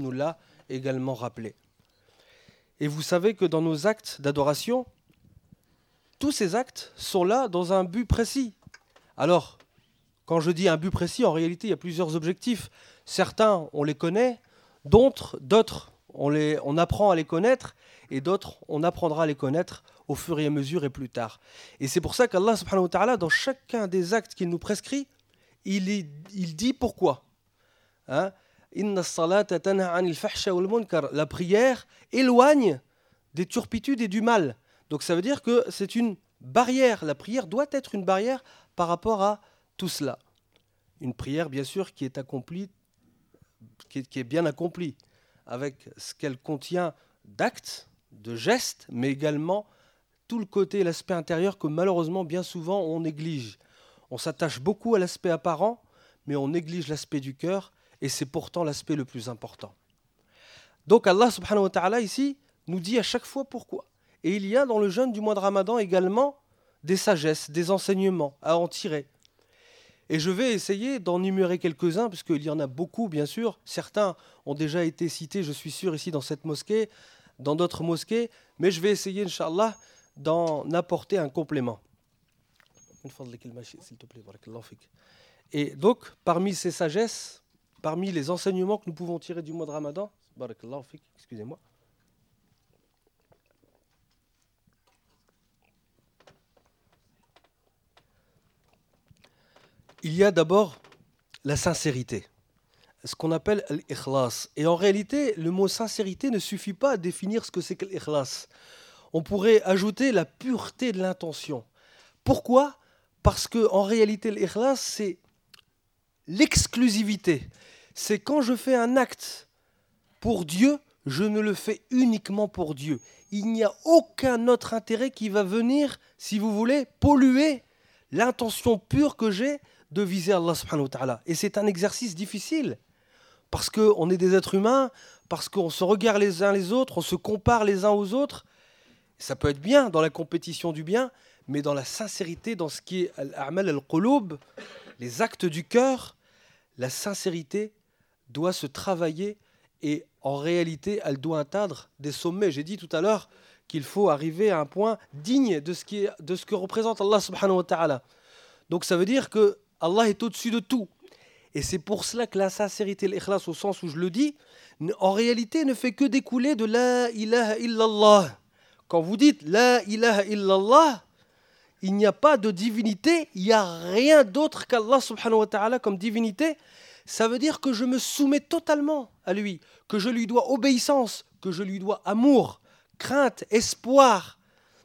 nous l'a également rappelé. Et vous savez que dans nos actes d'adoration, tous ces actes sont là dans un but précis. Alors, quand je dis un but précis, en réalité, il y a plusieurs objectifs. Certains, on les connaît, d'autres, on apprend à les connaître, et d'autres, on apprendra à les connaître au fur et à mesure et plus tard. Et c'est pour ça qu'Allah subhanahu wa ta'ala, dans chacun des actes qu'il nous prescrit, il dit pourquoi. Hein? Inna as-salata tanha 'anil fahsha wal munkar. La prière éloigne des turpitudes et du mal. Donc ça veut dire que c'est une barrière. La prière doit être une barrière par rapport à tout cela. Une prière, bien sûr, qui est accomplie, qui est bien accomplie, avec ce qu'elle contient d'actes, de gestes, mais également tout le côté, l'aspect intérieur que malheureusement, bien souvent, on néglige. On s'attache beaucoup à l'aspect apparent, mais on néglige l'aspect du cœur, et c'est pourtant l'aspect le plus important. Donc Allah subhanahu wa ta'ala ici nous dit à chaque fois pourquoi. Et il y a dans le jeûne du mois de Ramadan également des sagesses, des enseignements à en tirer. Et je vais essayer d'en numérer quelques-uns, puisqu'il y en a beaucoup, bien sûr. Certains ont déjà été cités, je suis sûr, ici dans cette mosquée, dans d'autres mosquées, mais je vais essayer, Inch'Allah, d'en apporter un complément. S'il te plaît, barakallahu fik. Et donc, parmi ces sagesses, parmi les enseignements que nous pouvons tirer du mois de Ramadan, barakallahu fik, excusez-moi, il y a d'abord la sincérité, ce qu'on appelle l'ikhlas. Et en réalité, le mot sincérité ne suffit pas à définir ce que c'est que l'ikhlas. On pourrait ajouter la pureté de l'intention. Pourquoi ? Parce qu'en réalité, l'ikhlas, c'est l'exclusivité. C'est quand je fais un acte pour Dieu, je ne le fais uniquement pour Dieu. Il n'y a aucun autre intérêt qui va venir, si vous voulez, polluer l'intention pure que j'ai de viser Allah subhanahu wa ta'ala. Et c'est un exercice difficile, parce qu'on est des êtres humains, parce qu'on se regarde les uns les autres, on se compare les uns aux autres. Ça peut être bien dans la compétition du bien, mais dans la sincérité, dans ce qui est al-a'mal al-qulub, les actes du cœur, la sincérité doit se travailler et en réalité, elle doit atteindre des sommets. J'ai dit tout à l'heure qu'il faut arriver à un point digne de ce que représente Allah subhanahu wa ta'ala. Donc ça veut dire que Allah est au-dessus de tout. Et c'est pour cela que la sincérité, l'ikhlas, au sens où je le dis, en réalité ne fait que découler de la ilaha illallah. Quand vous dites la ilaha illallah, il n'y a pas de divinité, il n'y a rien d'autre qu'Allah subhanahu wa ta'ala comme divinité. Ça veut dire que je me soumets totalement à lui, que je lui dois obéissance, que je lui dois amour, crainte, espoir.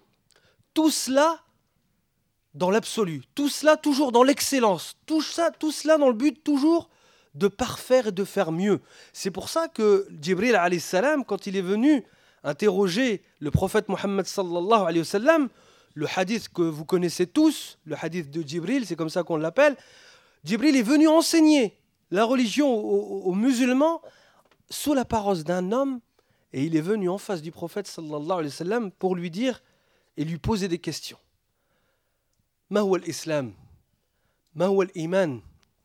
Tout cela dans l'absolu, tout cela toujours dans l'excellence, tout cela dans le but toujours de parfaire et de faire mieux. C'est pour ça que Jibril alayhi salam, quand il est venu interroger le prophète Mohammed sallallahu alayhi wa sallam, le hadith que vous connaissez tous, le hadith de Jibril, c'est comme ça qu'on l'appelle, Jibril est venu enseigner la religion aux musulmans sous la parole d'un homme, et il est venu en face du prophète sallallahu alayhi wa sallam pour lui dire et lui poser des questions. Ma huwa l'islam? Ma huwa l'iman?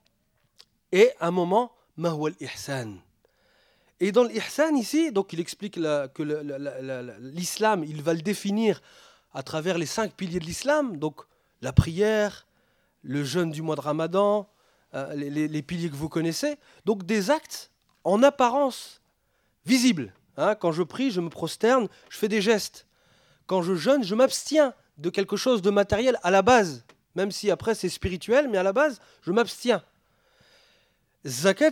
Et à un moment, ma huwa l'ihsan? Et dans l'ihsan ici, donc il explique que l'islam, il va le définir à travers les 5 piliers de l'islam, donc la prière, le jeûne du mois de Ramadan, les piliers que vous connaissez, donc des actes en apparence visibles. Hein, quand je prie, je me prosterne, je fais des gestes. Quand je jeûne, je m'abstiens de quelque chose de matériel à la base, même si après c'est spirituel, mais à la base, je m'abstiens. Zakat,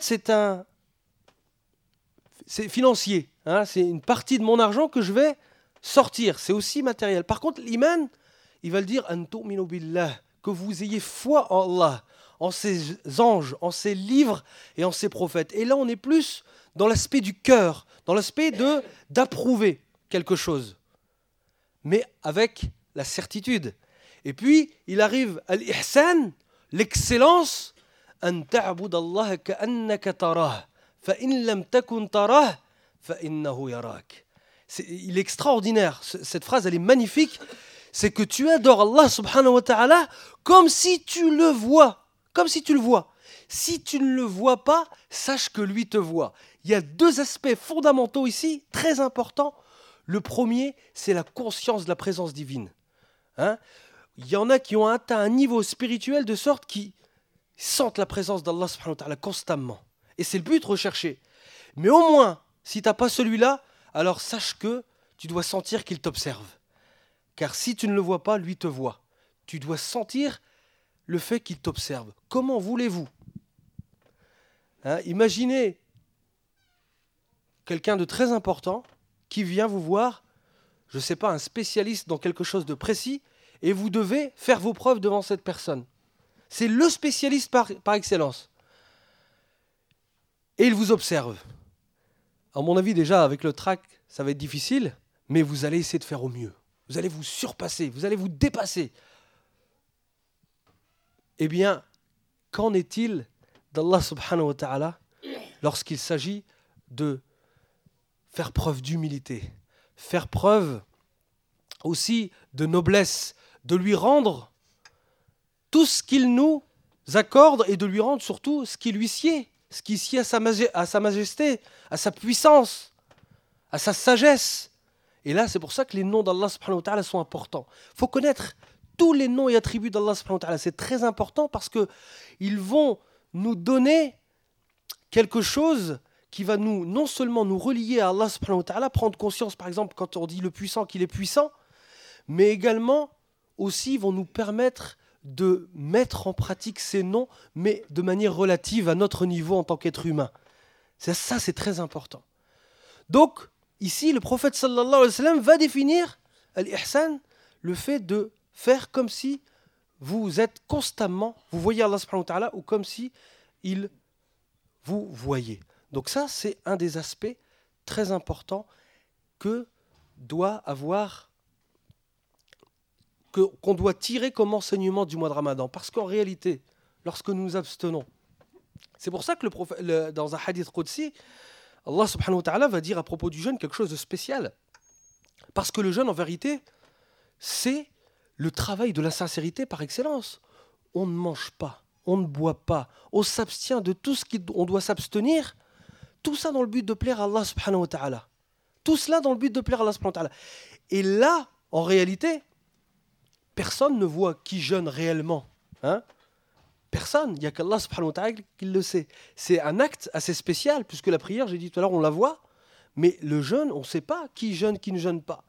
c'est financier, hein, c'est une partie de mon argent que je vais sortir, c'est aussi matériel. Par contre, l'iman, il va le dire, an tu'minu billah, que vous ayez foi en Allah, en ses anges, en ses livres et en ses prophètes. Et là, on est plus dans l'aspect du cœur, dans l'aspect d'approuver quelque chose, mais avec la certitude. Et puis, il arrive à l'ihsan, l'excellence, an ta'bud Allah ka'annaka tarah, fa in lam takun tarah, fa innahu yarak. Il est extraordinaire, cette phrase, elle est magnifique. C'est que tu adores Allah subhanahu wa ta'ala comme si tu le vois. Comme si tu le vois. Si tu ne le vois pas, sache que lui te voit. il y a deux aspects fondamentaux ici, très importants. Le premier, c'est la conscience de la présence divine. Hein? Il y en a qui ont atteint un niveau spirituel de sorte qu'ils sentent la présence d'Allah subhanahu wa ta'ala constamment. Et c'est le but recherché. Mais au moins, si tu n'as pas celui-là, alors sache que tu dois sentir qu'il t'observe. Car si tu ne le vois pas, lui te voit. Tu dois sentir le fait qu'il t'observe. Comment voulez-vous imaginez quelqu'un de très important qui vient vous voir, je ne sais pas, un spécialiste dans quelque chose de précis, et vous devez faire vos preuves devant cette personne. C'est le spécialiste par excellence. Et il vous observe. À mon avis, déjà, avec le trac, ça va être difficile, mais vous allez essayer de faire au mieux. Vous allez vous surpasser, vous allez vous dépasser. Eh bien, qu'en est-il d'Allah subhanahu wa ta'ala lorsqu'il s'agit de faire preuve d'humilité, faire preuve aussi de noblesse, de lui rendre tout ce qu'il nous accorde et de lui rendre surtout ce qui lui sied, ce qui sied à sa majesté, à sa puissance, à sa sagesse. Et là, c'est pour ça que les noms d'Allah subhanahu wa ta'ala sont importants. Il faut connaître tous les noms et attributs d'Allah subhanahu wa ta'ala. C'est très important parce qu'ils vont nous donner quelque chose qui va non seulement nous relier à Allah subhanahu wa ta'ala, prendre conscience par exemple quand on dit le puissant qu'il est puissant, mais également aussi vont nous permettre de mettre en pratique ces noms, mais de manière relative à notre niveau en tant qu'être humain. Ça, c'est très important. Donc, ici, le prophète sallallahu alayhi wa sallam va définir al-ihsan, le fait de faire comme si vous êtes constamment, vous voyez Allah subhanahu wa ta'ala, ou comme si il vous voyez. Donc ça, c'est un des aspects très importants qu'on doit tirer comme enseignement du mois de Ramadan. Parce qu'en réalité, lorsque nous nous abstenons, c'est pour ça que dans un hadith Qudsi, Allah subhanahu wa ta'ala va dire à propos du jeûne quelque chose de spécial. Parce que le jeûne, en vérité, c'est le travail de la sincérité par excellence. On ne mange pas, on ne boit pas, on s'abstient de tout ce qu'on doit s'abstenir, tout ça dans le but de plaire à Allah subhanahu wa ta'ala. Tout cela dans le but de plaire à Allah subhanahu wa ta'ala. Et là, en réalité, personne ne voit qui jeûne réellement. Personne, il n'y a qu'Allah subhanahu wa ta'ala qui le sait. C'est un acte assez spécial, puisque la prière, j'ai dit tout à l'heure, on la voit, mais le jeûne, on ne sait pas qui jeûne, qui ne jeûne pas.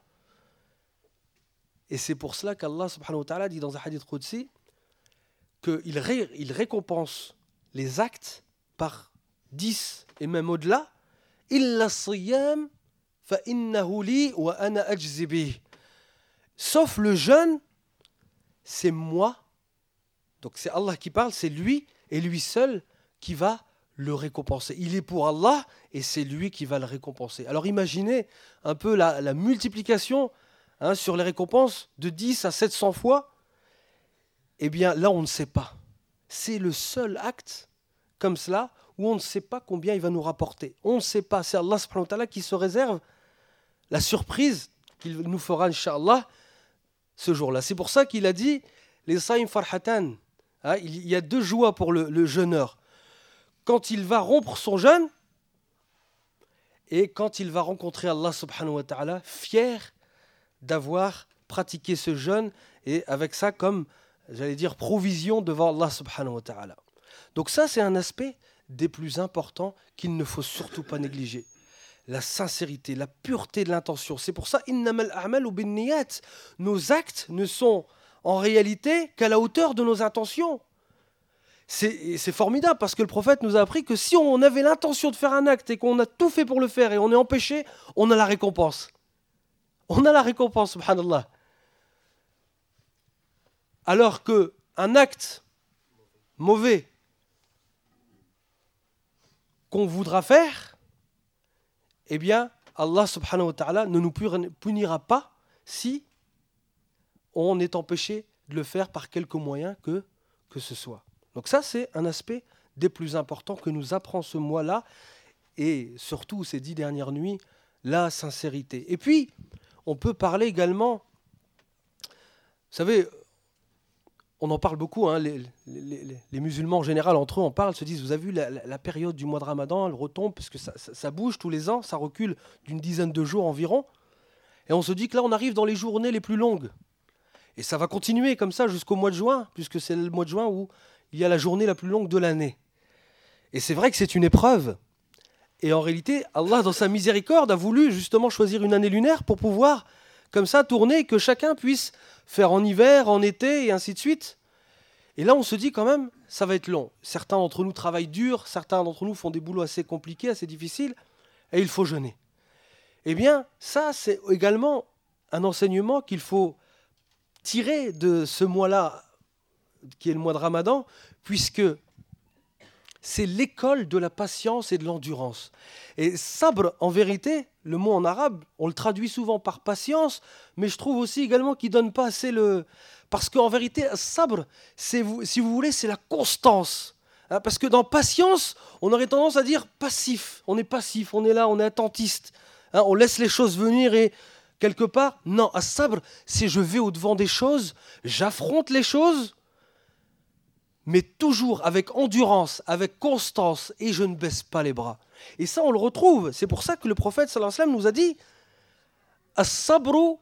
Et c'est pour cela qu'Allah subhanahu wa ta'ala dit dans un hadith Qudsi qu'il récompense les actes par 10 et même au-delà. Illa siyam fa innahu li wa ana ajzi bih. Sauf le jeûne, c'est moi. Donc c'est Allah qui parle, c'est lui et lui seul qui va le récompenser. Il est pour Allah et c'est lui qui va le récompenser. Alors imaginez un peu la multiplication sur les récompenses de 10 à 700 fois. Eh bien là, on ne sait pas. C'est le seul acte comme cela où on ne sait pas combien il va nous rapporter. On ne sait pas. C'est Allah subhanahu wa ta'ala qui se réserve la surprise qu'il nous fera, Inch'Allah, ce jour-là. C'est pour ça qu'il a dit les saïm farhatan. Il y a deux joies pour le jeûneur. Quand il va rompre son jeûne et quand il va rencontrer Allah subhanahu wa ta'ala, fier d'avoir pratiqué ce jeûne et avec ça comme, j'allais dire, provision devant Allah subhanahu wa ta'ala. Donc ça, c'est un aspect des plus importants qu'il ne faut surtout pas négliger. La sincérité, la pureté de l'intention. C'est pour ça, innamal a'malu binniyat. Nos actes ne sont en réalité qu'à la hauteur de nos intentions. C'est formidable parce que le prophète nous a appris que si on avait l'intention de faire un acte et qu'on a tout fait pour le faire et on est empêché, on a la récompense. On a la récompense, subhanallah. Alors qu'un acte mauvais qu'on voudra faire, eh bien, Allah subhanahu wa ta'ala ne nous punira pas si on est empêché de le faire par quelque moyen que ce soit. Donc ça, c'est un aspect des plus importants que nous apprend ce mois-là, et surtout ces 10 dernières nuits, la sincérité. Et puis, on peut parler également, vous savez, on en parle beaucoup, hein, les musulmans en général, entre eux, se disent, vous avez vu la période du mois de Ramadan, elle retombe, parce que ça bouge tous les ans, ça recule d'une dizaine de jours environ. Et on se dit que là, on arrive dans les journées les plus longues. Et ça va continuer comme ça jusqu'au mois de juin, puisque c'est le mois de juin où il y a la journée la plus longue de l'année. Et c'est vrai que c'est une épreuve. Et en réalité, Allah, dans sa miséricorde, a voulu justement choisir une année lunaire pour pouvoir, comme ça, tourner et que chacun puisse faire en hiver, en été, et ainsi de suite. Et là, on se dit quand même, ça va être long. Certains d'entre nous travaillent dur, certains d'entre nous font des boulots assez compliqués, assez difficiles, et il faut jeûner. Eh bien, ça, c'est également un enseignement qu'il faut tirer de ce mois-là, qui est le mois de Ramadan, puisque c'est l'école de la patience et de l'endurance. Et sabr, en vérité, le mot en arabe, on le traduit souvent par patience, mais je trouve aussi également qu'il ne donne pas assez le... Parce qu'en vérité, sabr, si vous voulez, c'est la constance. Hein, parce que dans patience, on aurait tendance à dire passif. On est passif, on est là, on est attentiste. Hein, on laisse les choses venir et quelque part, non, as-sabr, c'est je vais au-devant des choses, j'affronte les choses, mais toujours avec endurance, avec constance, et je ne baisse pas les bras. Et ça, on le retrouve. C'est pour ça que le prophète sallallahu alayhi wa sallam nous a dit as-sabru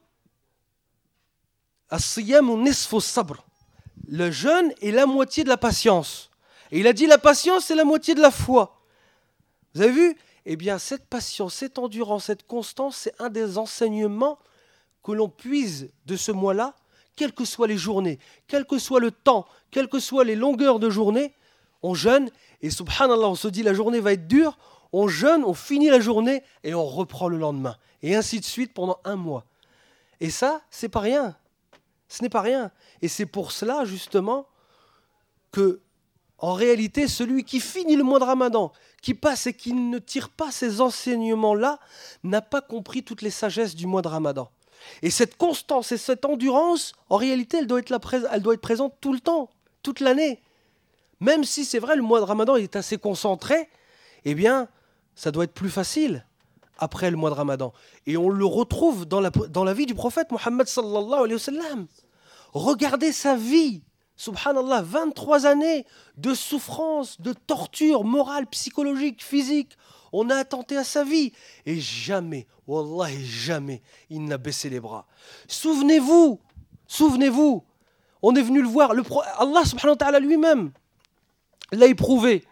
as-siyamu nisfu as-sabr. Le jeûne est la moitié de la patience. Et il a dit la patience, c'est la moitié de la foi. Vous avez vu ? Eh bien, cette patience, cette endurance, cette constance, c'est un des enseignements que l'on puise de ce mois-là, quelles que soient les journées, quel que soit le temps, quelles que soient les longueurs de journée, on jeûne et subhanallah, on se dit la journée va être dure, on jeûne, on finit la journée et on reprend le lendemain. Et ainsi de suite pendant un mois. Et ça, c'est pas rien. Ce n'est pas rien. Et c'est pour cela, justement, que, en réalité, celui qui finit le mois de Ramadan, qui passe et qui ne tire pas ces enseignements-là, n'a pas compris toutes les sagesses du mois de Ramadan. Et cette constance et cette endurance, en réalité, elle doit être présente tout le temps, toute l'année. Même si c'est vrai, le mois de Ramadan est assez concentré, eh bien, ça doit être plus facile après le mois de Ramadan. Et on le retrouve dans la vie du prophète Mohammed sallallahu alayhi wa sallam. Regardez sa vie, subhanallah, 23 années de souffrance, de torture morale, psychologique, physique. On a attenté à sa vie. Et jamais, wallahi, jamais, il n'a baissé les bras. Souvenez-vous, on est venu le voir, Allah subhanahu wa ta'ala lui-même l'a éprouvé.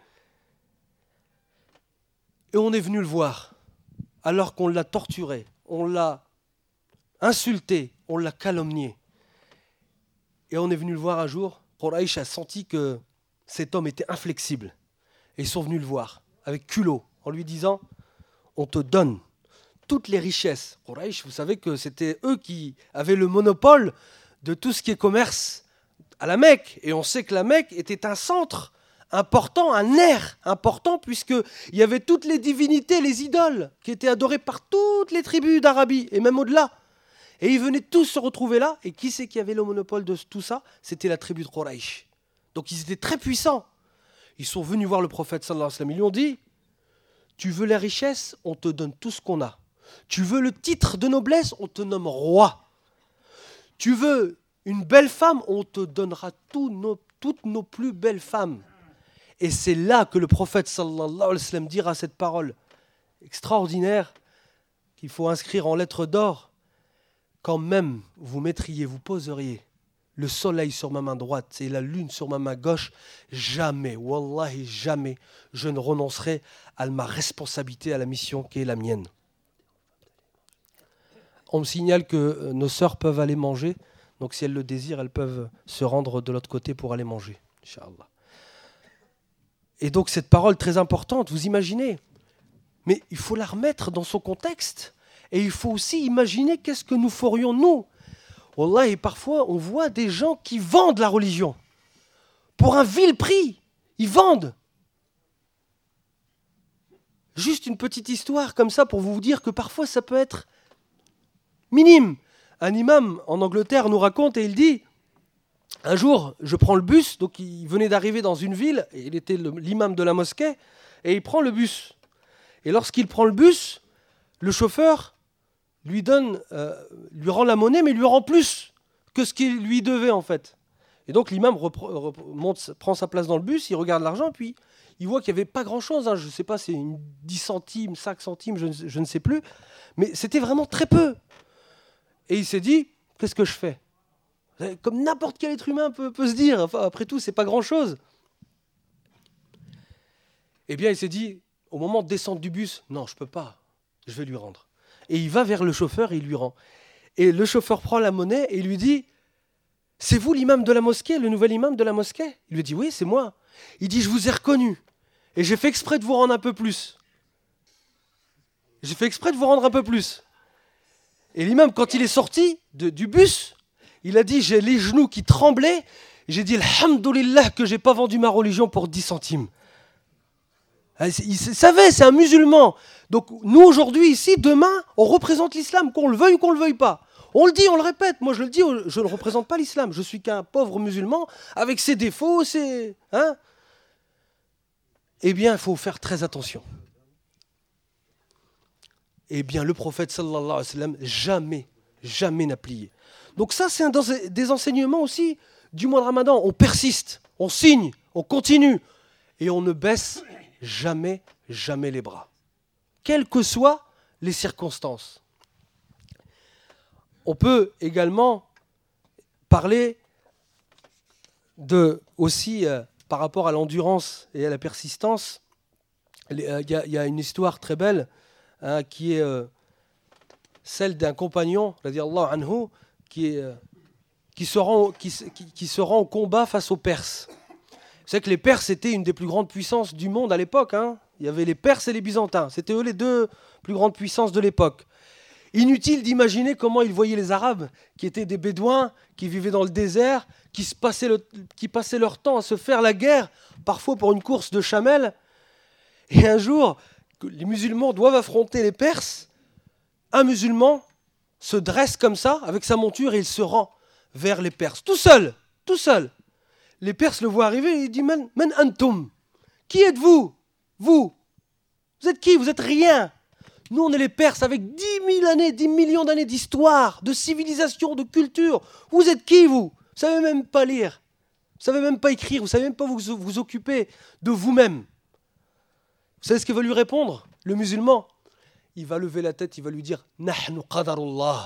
Et on est venu le voir, alors qu'on l'a torturé, on l'a insulté, on l'a calomnié. Et on est venu le voir un jour, Quraysh a senti que cet homme était inflexible. Et ils sont venus le voir, avec culot, en lui disant « On te donne toutes les richesses. » Quraysh, vous savez que c'était eux qui avaient le monopole de tout ce qui est commerce à la Mecque. Et on sait que la Mecque était un centre important, un air important, puisqu'il y avait toutes les divinités, les idoles, qui étaient adorées par toutes les tribus d'Arabie, et même au-delà. Et ils venaient tous se retrouver là, et qui c'est qui avait le monopole de tout ça ? C'était la tribu de Quraysh. Donc ils étaient très puissants. Ils sont venus voir le prophète sallallahu alayhi wa sallam, ils lui ont dit « Tu veux la richesse, on te donne tout ce qu'on a. Tu veux le titre de noblesse, on te nomme roi. Tu veux une belle femme, on te donnera toutes nos plus belles femmes. » Et c'est là que le prophète sallallahu alayhi wa sallam dira cette parole extraordinaire qu'il faut inscrire en lettres d'or. Quand même vous poseriez le soleil sur ma main droite et la lune sur ma main gauche, jamais, wallahi, jamais, je ne renoncerai à ma responsabilité, à la mission qui est la mienne. On me signale que nos sœurs peuvent aller manger, donc si elles le désirent, elles peuvent se rendre de l'autre côté pour aller manger, Inch'Allah. Et donc cette parole très importante, vous imaginez, mais il faut la remettre dans son contexte. Et il faut aussi imaginer qu'est-ce que nous ferions nous. Wallah, et parfois on voit des gens qui vendent la religion pour un vil prix. Ils vendent. Juste une petite histoire comme ça pour vous dire que parfois ça peut être minime. Un imam en Angleterre nous raconte et il dit « Un jour, je prends le bus », donc il venait d'arriver dans une ville, et il était l'imam de la mosquée, et il prend le bus. Et lorsqu'il prend le bus, le chauffeur lui rend la monnaie, mais lui rend plus que ce qu'il lui devait en fait. Et donc l'imam prend sa place dans le bus, il regarde l'argent, puis il voit qu'il n'y avait pas grand-chose. Je ne sais pas, c'est 10 centimes, 5 centimes, je ne sais plus. Mais c'était vraiment très peu. Et il s'est dit, qu'est-ce que je fais ? Comme n'importe quel être humain peut se dire. Enfin, après tout, c'est pas grand-chose. Eh bien, il s'est dit, au moment de descendre du bus, non, je ne peux pas, je vais lui rendre. Et il va vers le chauffeur et il lui rend. Et le chauffeur prend la monnaie et il lui dit, c'est vous l'imam de la mosquée, le nouvel imam de la mosquée ? Il lui dit, oui, c'est moi. Il dit, je vous ai reconnu et j'ai fait exprès de vous rendre un peu plus. J'ai fait exprès de vous rendre un peu plus. Et l'imam, quand il est sorti du bus, il a dit, j'ai les genoux qui tremblaient. J'ai dit, alhamdoulilah, que je n'ai pas vendu ma religion pour 10 centimes. Il savait, c'est un musulman. Donc nous, aujourd'hui, ici, demain, on représente l'islam, qu'on le veuille ou qu'on ne le veuille pas. On le dit, on le répète. Moi, je le dis, je ne représente pas l'islam. Je suis qu'un pauvre musulman avec ses défauts, Eh bien, il faut faire très attention. Eh bien, le prophète, sallallahu alayhi wa sallam, jamais n'a plié. Donc ça, c'est des enseignements aussi du mois de Ramadan. On persiste, on signe, on continue. Et on ne baisse jamais les bras. Quelles que soient les circonstances. On peut également parler aussi par rapport à l'endurance et à la persistance. Il y a une histoire très belle qui est celle d'un compagnon, radiyallahu anhu, qui se rend au combat face aux Perses. Vous savez que les Perses étaient une des plus grandes puissances du monde à l'époque. Il y avait les Perses et les Byzantins. C'était eux les deux plus grandes puissances de l'époque. Inutile d'imaginer comment ils voyaient les Arabes, qui étaient des Bédouins, qui vivaient dans le désert, qui passaient leur temps à se faire la guerre, parfois pour une course de chamelles. Et un jour, les musulmans doivent affronter les Perses. Un musulman se dresse comme ça, avec sa monture, et il se rend vers les Perses. Tout seul. Les Perses le voient arriver et il dit « Man antum » ? Qui êtes-vous ? Vous êtes qui ? Vous êtes rien. Nous, on est les Perses avec 10 000 années, 10 millions d'années d'histoire, de civilisation, de culture. Vous êtes qui, vous ? Vous ne savez même pas lire. Vous ne savez même pas écrire. Vous ne savez même pas vous occuper de vous-même. Vous savez ce qu'il va lui répondre, le musulman ? Il va lever la tête, il va lui dire « Nahnu qadarullah » .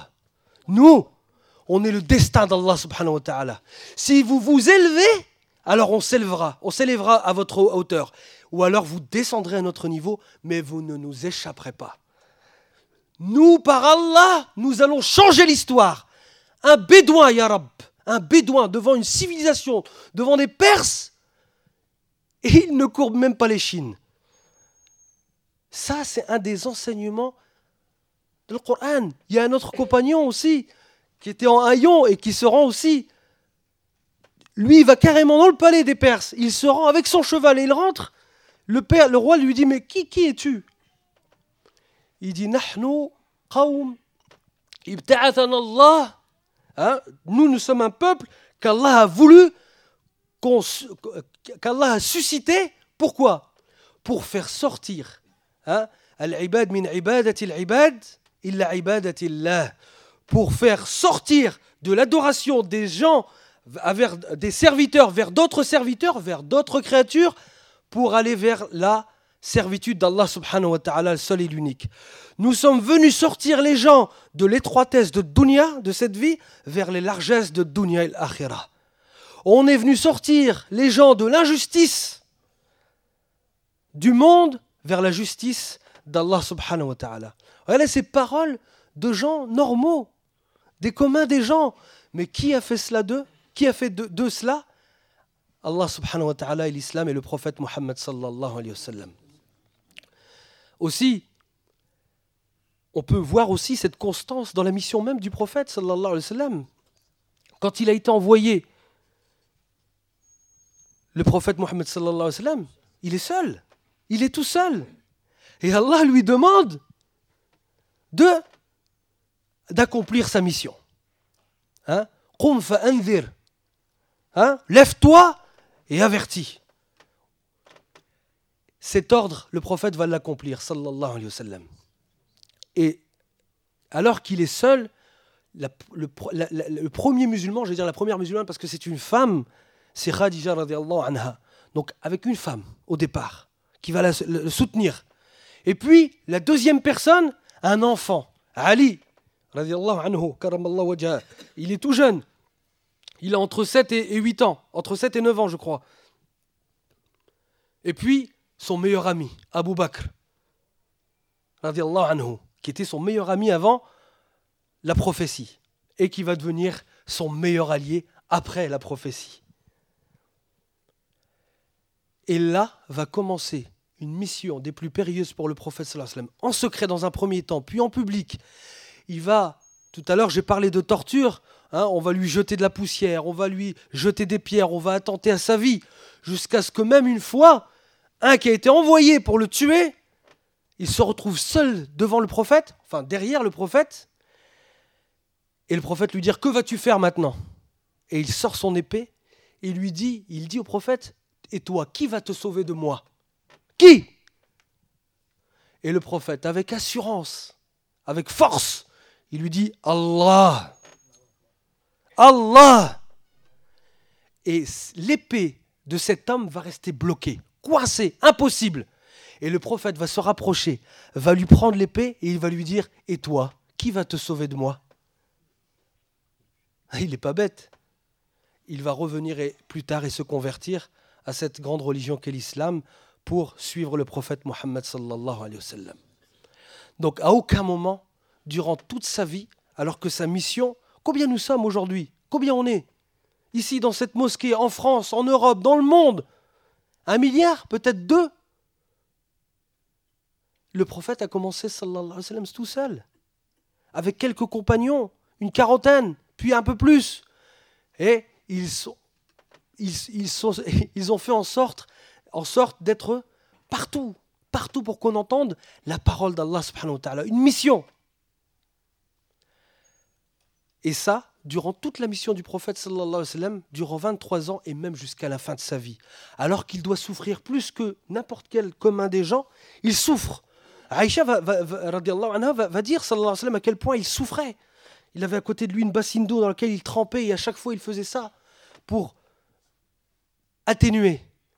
Nous, on est le destin d'Allah subhanahu wa ta'ala. Si vous vous élevez, alors on s'élèvera à votre hauteur. Ou alors vous descendrez à notre niveau, mais vous ne nous échapperez pas. Nous, par Allah, nous allons changer l'histoire. Un bédouin, ya Rab, un bédouin devant une civilisation, devant des Perses, et il ne courbe même pas les chines. Ça, c'est un des enseignements du Coran. Il y a un autre compagnon aussi, qui était en haillon et qui se rend aussi. Lui, il va carrément dans le palais des Perses. Il se rend avec son cheval et il rentre. Le roi lui dit, mais qui es-tu ? Il dit, Nahnu qawm ibta'athana Allah. Nous sommes un peuple qu'Allah a voulu, qu'Allah a suscité. Pourquoi ? Pour faire sortir al-ibad min ibadati al-ibad illa ibadati Allah. Pour faire sortir de l'adoration des gens, des serviteurs vers d'autres créatures, pour aller vers la servitude d'Allah subhanahu wa ta'ala, le seul et l'unique. Nous sommes venus sortir les gens de l'étroitesse de dunya, de cette vie, vers les largesses de dunya et l'akhirah. On est venu sortir les gens de l'injustice du monde vers la justice d'Allah subhanahu wa ta'ala. Regardez ces paroles de gens normaux, des communs des gens. Mais qui a fait cela d'eux ? Qui a fait de cela ? Allah subhanahu wa ta'ala et l'islam et le prophète Muhammad sallallahu alayhi wa sallam. Aussi, on peut voir aussi cette constance dans la mission même du prophète sallallahu alayhi wa sallam. Quand il a été envoyé, le prophète Muhammad sallallahu alayhi wa sallam, il est seul. Il est tout seul. Et Allah lui demande d'accomplir sa mission. Qum fa'anzir. Lève-toi et avertis. Cet ordre, le prophète va l'accomplir, sallallahu alayhi wa sallam. Et alors qu'il est seul, le premier musulman, je vais dire la première musulmane parce que c'est une femme, c'est Khadija radiallahu anha. Donc avec une femme au départ, qui va le soutenir. Et puis la deuxième personne, un enfant, Ali radiallahu anhu, karamallahu wajhah. Il est tout jeune. Il a entre 7 et 8 ans, entre 7 et 9 ans je crois. Et puis son meilleur ami, Abu Bakr radiallahu anhu, qui était son meilleur ami avant la prophétie et qui va devenir son meilleur allié après la prophétie. Et là va commencer une mission des plus périlleuses pour le prophète sallallahu alayhi wa sallam, en secret dans un premier temps, puis en public. Il va, tout à l'heure j'ai parlé de torture, on va lui jeter de la poussière, on va lui jeter des pierres, on va attenter à sa vie, jusqu'à ce que même une fois, un qui a été envoyé pour le tuer, il se retrouve seul devant le prophète, enfin derrière le prophète, et le prophète lui dit « Que vas-tu faire maintenant ?» Et il sort son épée, et il dit au prophète « Et toi, qui va te sauver de moi ? Qui ?» Et le prophète, avec assurance, avec force, il lui dit « Allah ! Allah !» Et l'épée de cet homme va rester bloquée, coincée, impossible. Et le prophète va se rapprocher, va lui prendre l'épée et il va lui dire « Et toi, qui va te sauver de moi ?» Il n'est pas bête. Il va revenir plus tard et se convertir à cette grande religion qu'est l'islam pour suivre le prophète Mohammed sallallahu alayhi wa sallam. Donc à aucun moment, durant toute sa vie, alors que sa mission, combien nous sommes aujourd'hui ? Combien on est ? Ici dans cette mosquée, en France, en Europe, dans le monde ? 1 milliard, peut-être 2 ? Le prophète a commencé sallallahu alayhi wa sallam tout seul, avec quelques compagnons, une quarantaine, puis un peu plus. Et ils ont fait en sorte d'être partout pour qu'on entende la parole d'Allah subhanahu wa ta'ala, une mission. Et ça, durant toute la mission du prophète sallallahu alayhi wa sallam, durant 23 ans et même jusqu'à la fin de sa vie. Alors qu'il doit souffrir plus que n'importe quel commun des gens, il souffre. Aïcha radiallahu anha, va dire sallallahu alayhi wa sallam à quel point il souffrait. Il avait à côté de lui une bassine d'eau dans laquelle il trempait et à chaque fois il faisait ça pour atténuer.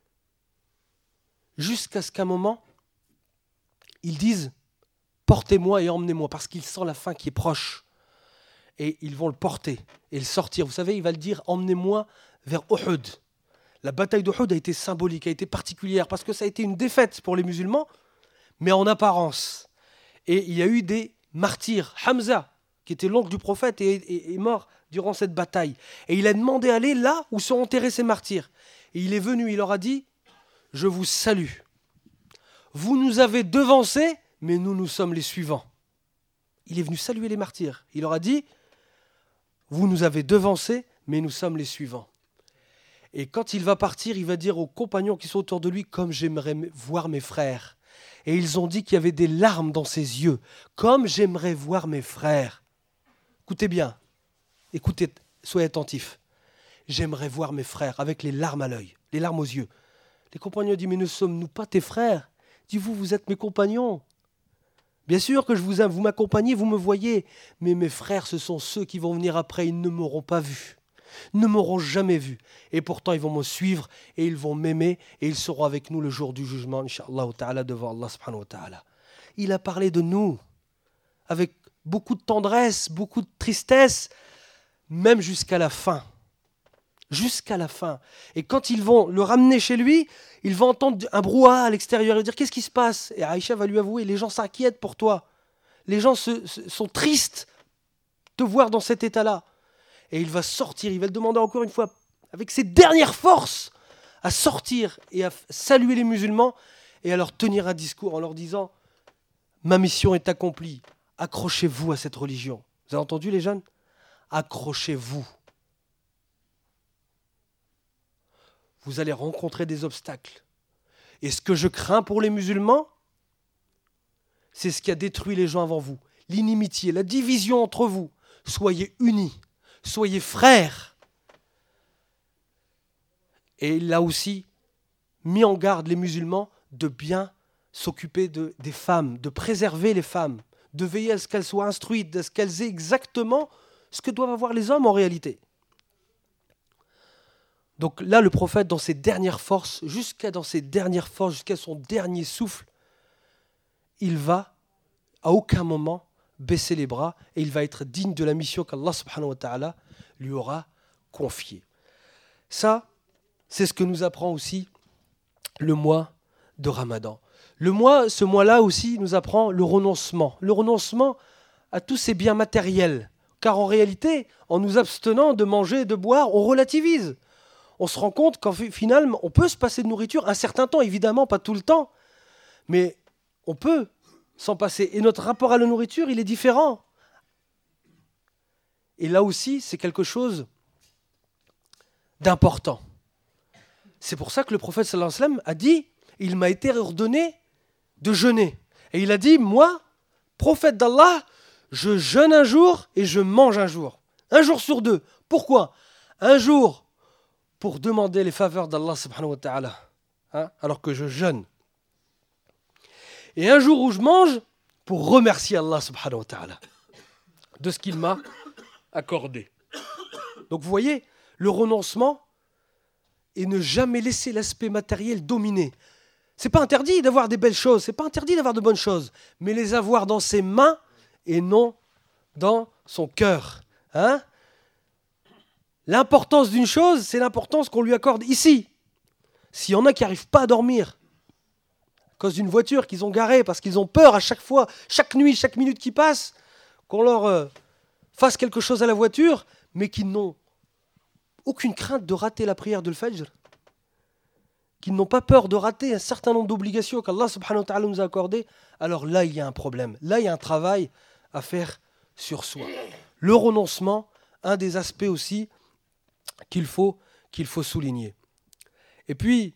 Jusqu'à ce qu'un moment, ils disent « Portez-moi et emmenez-moi » parce qu'il sent la fin qui est proche. Et ils vont le porter et le sortir. Vous savez, il va le dire « Emmenez-moi vers Uhud ». La bataille d'Uhud a été symbolique, a été particulière parce que ça a été une défaite pour les musulmans, mais en apparence. Et il y a eu des martyrs. Hamza, qui était l'oncle du prophète, est mort durant cette bataille. Et il a demandé d'aller là où sont enterrés ces martyrs. Et il est venu, il leur a dit « Je vous salue. Vous nous avez devancés, mais nous sommes les suivants. » Il est venu saluer les martyrs. Il leur a dit « Vous nous avez devancés, mais nous sommes les suivants. » Et quand il va partir, il va dire aux compagnons qui sont autour de lui « Comme j'aimerais voir mes frères. » Et ils ont dit qu'il y avait des larmes dans ses yeux. « Comme j'aimerais voir mes frères. » Écoutez bien, écoutez, soyez attentifs. J'aimerais voir mes frères avec les larmes à l'œil, les larmes aux yeux. Les compagnons disent, mais ne sommes-nous pas tes frères ? Dis vous êtes mes compagnons. Bien sûr que je vous aime, vous m'accompagnez, vous me voyez. Mais mes frères, ce sont ceux qui vont venir après, ils ne m'auront pas vu, ne m'auront jamais vu. Et pourtant, ils vont me suivre et ils vont m'aimer et ils seront avec nous le jour du jugement, Inch'Allah ta'ala, devant Allah subhanahu wa ta'ala. Il a parlé de nous avec beaucoup de tendresse, beaucoup de tristesse, même jusqu'à la fin. Jusqu'à la fin. Et quand ils vont le ramener chez lui, il va entendre un brouhaha à l'extérieur. Il va dire, qu'est-ce qui se passe ? Et Aïcha va lui avouer, les gens s'inquiètent pour toi. Les gens sont tristes de te voir dans cet état-là. Et il va sortir, il va le demander encore une fois, avec ses dernières forces, à sortir et à saluer les musulmans et à leur tenir un discours en leur disant, ma mission est accomplie. Accrochez-vous à cette religion. Vous avez entendu les jeunes ? Accrochez-vous. Vous allez rencontrer des obstacles. Et ce que je crains pour les musulmans, c'est ce qui a détruit les gens avant vous. L'inimitié, la division entre vous. Soyez unis, soyez frères. Et il a aussi mis en garde les musulmans de bien s'occuper des femmes, de préserver les femmes, de veiller à ce qu'elles soient instruites, à ce qu'elles aient exactement ce que doivent avoir les hommes en réalité. Donc là, le prophète, dans ses dernières forces, jusqu'à son dernier souffle, il va à aucun moment baisser les bras et il va être digne de la mission qu'Allah subhanahu wa ta'ala lui aura confiée. Ça, c'est ce que nous apprend aussi le mois de Ramadan. Ce mois-là aussi nous apprend le renoncement à tous ces biens matériels. Car en réalité, en nous abstenant de manger et de boire, on relativise. On se rend compte qu'en finalement, on peut se passer de nourriture un certain temps, évidemment, pas tout le temps, mais on peut s'en passer. Et notre rapport à la nourriture, il est différent. Et là aussi, c'est quelque chose d'important. C'est pour ça que le prophète sallallahu alayhi wa sallam a dit, il m'a été ordonné de jeûner. Et il a dit, moi, prophète d'Allah, je jeûne un jour et je mange un jour. Un jour sur deux. Pourquoi ? Un jour pour demander les faveurs d'Allah subhanahu wa ta'ala, alors que je jeûne. Et un jour où je mange pour remercier Allah subhanahu wa ta'ala de ce qu'il m'a accordé. Donc vous voyez, le renoncement et ne jamais laisser l'aspect matériel dominer. C'est pas interdit d'avoir des belles choses, c'est pas interdit d'avoir de bonnes choses, mais les avoir dans ses mains et non dans son cœur. L'importance d'une chose, c'est l'importance qu'on lui accorde ici. S'il y en a qui n'arrivent pas à dormir à cause d'une voiture qu'ils ont garée parce qu'ils ont peur à chaque fois, chaque nuit, chaque minute qui passe, qu'on leur fasse quelque chose à la voiture, mais qui n'ont aucune crainte de rater la prière de l'Fajr, qui n'ont pas peur de rater un certain nombre d'obligations qu'Allah subhanahu wa ta'ala nous a accordées, alors là, il y a un problème. Là, il y a un travail à faire sur soi. Le renoncement, un des aspects aussi qu'il faut souligner. Et puis,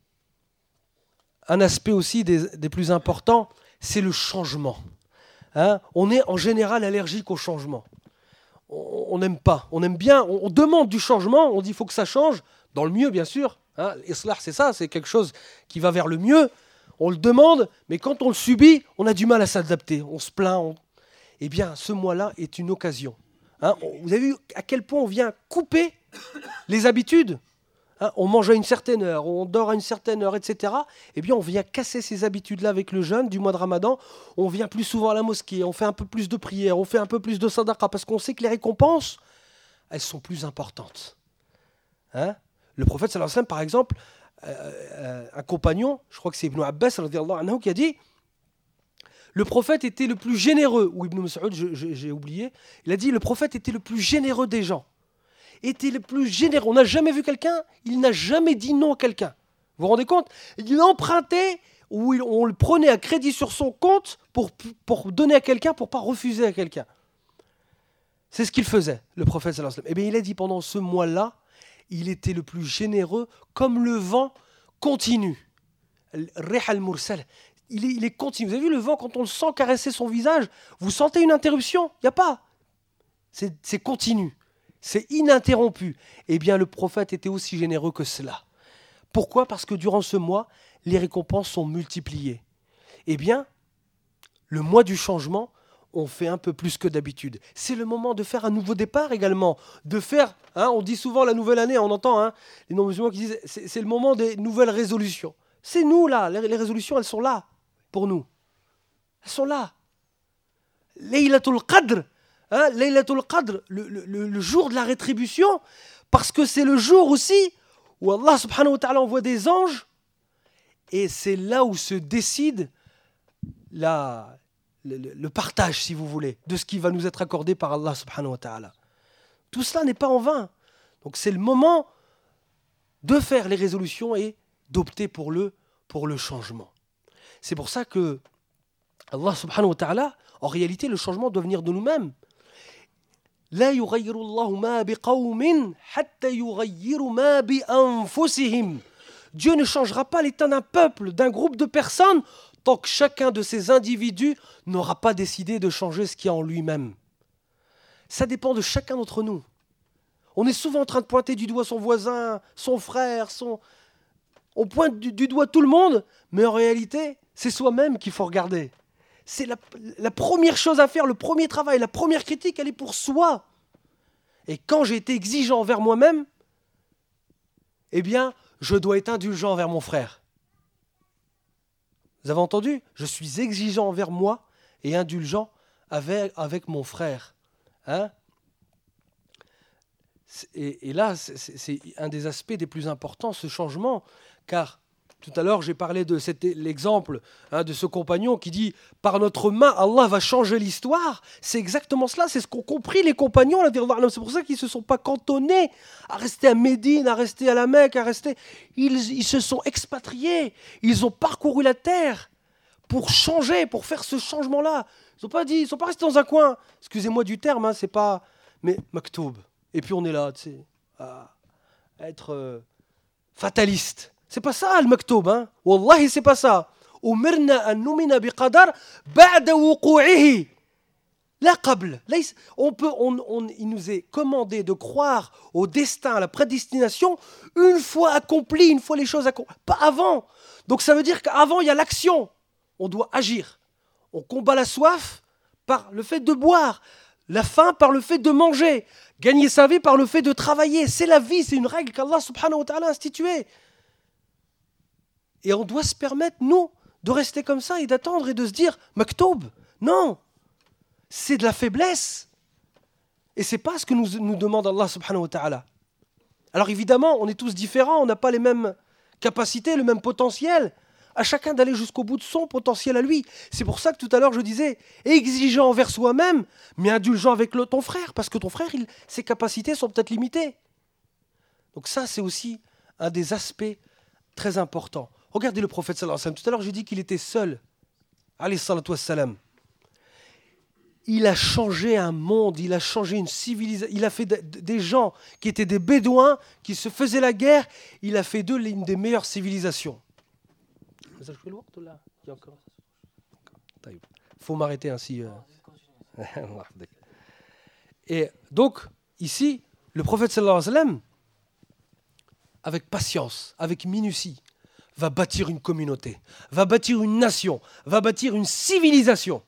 un aspect aussi des plus importants, c'est le changement. On est en général allergique au changement. On n'aime pas, on aime bien, on demande du changement, on dit il faut que ça change, dans le mieux bien sûr. L'islah c'est ça, c'est quelque chose qui va vers le mieux. On le demande, mais quand on le subit, on a du mal à s'adapter, on se plaint. Eh bien, ce mois-là est une occasion. Vous avez vu à quel point on vient couper les habitudes. On mange à une certaine heure, on dort à une certaine heure, etc. Eh bien, on vient casser ces habitudes-là avec le jeûne du mois de Ramadan. On vient plus souvent à la mosquée, on fait un peu plus de prières, on fait un peu plus de sadaqa, parce qu'on sait que les récompenses, elles sont plus importantes. Le prophète, sallallahu alayhi wa sallam, par exemple, un compagnon, je crois que c'est Ibn Abbas, radiyallahu anhu, qui a dit, le prophète était le plus généreux, ou Ibn Mas'ud, j'ai oublié, il a dit, le prophète était le plus généreux des gens. Était le plus généreux. On n'a jamais vu quelqu'un, il n'a jamais dit non à quelqu'un. Vous vous rendez compte ? Il empruntait, ou on le prenait à crédit sur son compte pour donner à quelqu'un, pour ne pas refuser à quelqu'un. C'est ce qu'il faisait, le prophète sallallahu alayhi wa sallam. Eh bien, il a dit pendant ce mois-là, il était le plus généreux, comme le vent continu. Rih al-mursal. Il est continu. Vous avez vu le vent, quand on le sent caresser son visage, vous sentez une interruption ? Il n'y a pas. C'est continu. C'est ininterrompu. Eh bien, le prophète était aussi généreux que cela. Pourquoi ? Parce que durant ce mois, les récompenses sont multipliées. Eh bien, le mois du changement, on fait un peu plus que d'habitude. C'est le moment de faire un nouveau départ également. De faire, on dit souvent la nouvelle année, on entend les non-musulmans qui disent c'est le moment des nouvelles résolutions. C'est nous là, les résolutions, elles sont là pour nous. Elles sont là. Laylatul Qadr. Laylatul Qadr, le jour de la rétribution, parce que c'est le jour aussi où Allah subhanahu wa ta'ala envoie des anges, et c'est là où se décide le partage, si vous voulez, de ce qui va nous être accordé par Allah subhanahu wa ta'ala. Tout cela n'est pas en vain. Donc c'est le moment de faire les résolutions et d'opter pour le changement. C'est pour ça que Allah subhanahu wa ta'ala, en réalité, le changement doit venir de nous-mêmes. لا يغير الله ما بقوم حتى يغيروا ما بأنفسهم. Dieu ne changera pas l'état d'un peuple, d'un groupe de personnes, tant que chacun de ces individus n'aura pas décidé de changer ce qu'il y a en lui-même. Ça dépend de chacun d'entre nous. On est souvent en train de pointer du doigt son voisin, son frère, on pointe du doigt tout le monde, mais en réalité, c'est soi-même qu'il faut regarder. C'est la première chose à faire, le premier travail, la première critique, elle est pour soi. Et quand j'ai été exigeant envers moi-même, eh bien, je dois être indulgent envers mon frère. Vous avez entendu? Je suis exigeant envers moi et indulgent avec mon frère. Hein? Et là, c'est un des aspects des plus importants, ce changement, car tout à l'heure, j'ai parlé de l'exemple de ce compagnon qui dit « Par notre main, Allah va changer l'histoire ». C'est exactement cela, c'est ce qu'ont compris les compagnons. C'est pour ça qu'ils ne se sont pas cantonnés à rester à Médine, à rester à la Mecque, à rester... Ils se sont expatriés, ils ont parcouru la terre pour changer, pour faire ce changement-là. Ils sont pas restés dans un coin. Excusez-moi du terme, c'est pas... Mais maktoub. Et puis on est là, tu sais, à être fataliste. C'est pas ça le maktoub, Wallahi, c'est pas ça. Umirna an numina biqadar ba'da wuqu'u'ihi. La qabl. Il nous est commandé de croire au destin, à la prédestination, une fois accompli, une fois les choses accomplies. Pas avant. Donc ça veut dire qu'avant, il y a l'action. On doit agir. On combat la soif par le fait de boire, la faim par le fait de manger, gagner sa vie par le fait de travailler. C'est la vie, c'est une règle qu'Allah subhanahu wa ta'ala a instituée. Et on doit se permettre, nous, de rester comme ça et d'attendre et de se dire « Maktoub ». Non, c'est de la faiblesse. Et ce n'est pas ce que nous demande Allah subhanahu wa ta'ala. Alors évidemment, on est tous différents, on n'a pas les mêmes capacités, le même potentiel. À chacun d'aller jusqu'au bout de son potentiel à lui. C'est pour ça que tout à l'heure je disais, exigeant envers soi-même, mais indulgent avec ton frère, parce que ton frère, ses capacités sont peut-être limitées. Donc ça, c'est aussi un des aspects très importants. Regardez le prophète sallallahu alayhi wa sallam. Tout à l'heure, j'ai dit qu'il était seul. Alayhi salatu wassalam. Il a changé un monde, il a changé une civilisation. Il a fait des gens qui étaient des bédouins, qui se faisaient la guerre. Il a fait d'eux l'une des meilleures civilisations. Il faut m'arrêter ainsi. Et donc, ici, le prophète sallallahu alayhi wa sallam, avec patience, avec minutie, va bâtir une communauté, va bâtir une nation, va bâtir une civilisation.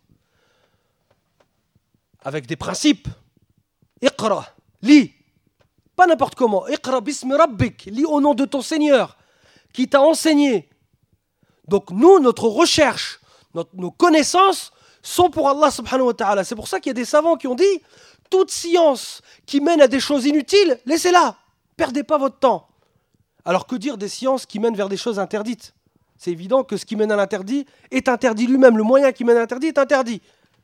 Avec des principes. Iqra, lis. Pas n'importe comment. Iqra bismi rabbik, lis au nom de ton Seigneur, qui t'a enseigné. Donc nous, notre recherche, nos connaissances sont pour Allah subhanahu wa ta'ala. C'est pour ça qu'il y a des savants qui ont dit, toute science qui mène à des choses inutiles, laissez-la. Perdez pas votre temps. Alors que dire des sciences qui mènent vers des choses interdites? C'est évident que ce qui mène à l'interdit est interdit lui-même. Le moyen qui mène à l'interdit est interdit.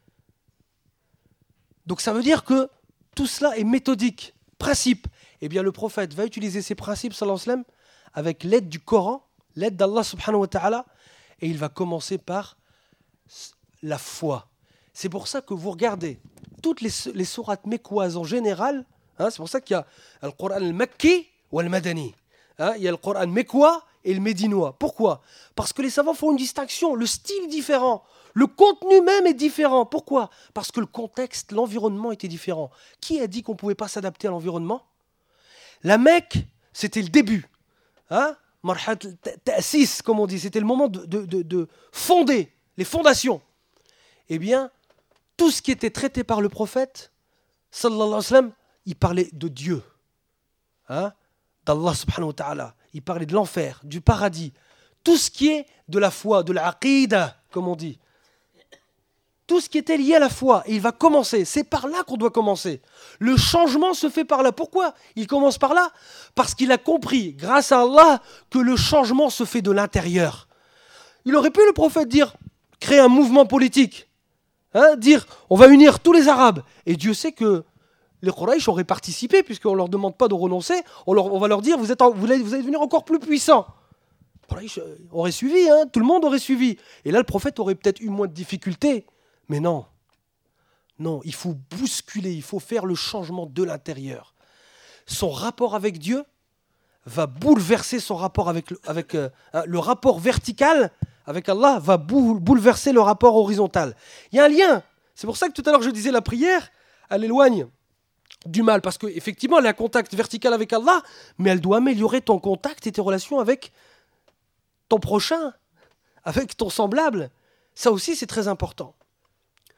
Donc ça veut dire que tout cela est méthodique, principe. Eh bien le prophète va utiliser ces principes, sallallahu alayhi wa sallam, avec l'aide du Coran, l'aide d'Allah subhanahu wa ta'ala, et il va commencer par la foi. C'est pour ça que vous regardez toutes les sourates mécoises en général, c'est pour ça qu'il y a le Coran al-Makki ou al-Madani. Il y a le Coran mécois et le médinois. Pourquoi? Parce que les savants font une distinction, le style différent, le contenu même est différent. Pourquoi? Parce que le contexte, l'environnement était différent. Qui a dit qu'on ne pouvait pas s'adapter à l'environnement? La Mecque, c'était le début. Marhat ta'sis, comme on dit, c'était le moment de fonder, les fondations. Eh bien, tout ce qui était traité par le prophète, sallallahu alayhi wa sallam, il parlait de Dieu. D'Allah subhanahu wa ta'ala. Il parlait de l'enfer, du paradis. Tout ce qui est de la foi, de l'aqida, comme on dit. Tout ce qui était lié à la foi. Et il va commencer. C'est par là qu'on doit commencer. Le changement se fait par là. Pourquoi il commence par là? Parce qu'il a compris, grâce à Allah, que le changement se fait de l'intérieur. Il aurait pu, le prophète, créer un mouvement politique. Dire, on va unir tous les Arabes. Et Dieu sait que les Quraysh auraient participé, puisqu'on ne leur demande pas de renoncer. On va leur dire, vous allez devenir encore plus puissants. Quraysh aurait suivi, tout le monde aurait suivi. Et là, le prophète aurait peut-être eu moins de difficultés. Mais non, il faut bousculer, il faut faire le changement de l'intérieur. Son rapport avec Dieu va bouleverser son rapport avec le rapport vertical avec Allah va bouleverser le rapport horizontal. Il y a un lien. C'est pour ça que tout à l'heure je disais la prière, elle éloigne du mal, parce qu'effectivement elle a un contact vertical avec Allah, mais elle doit améliorer ton contact et tes relations avec ton prochain, avec ton semblable. Ça aussi c'est très important.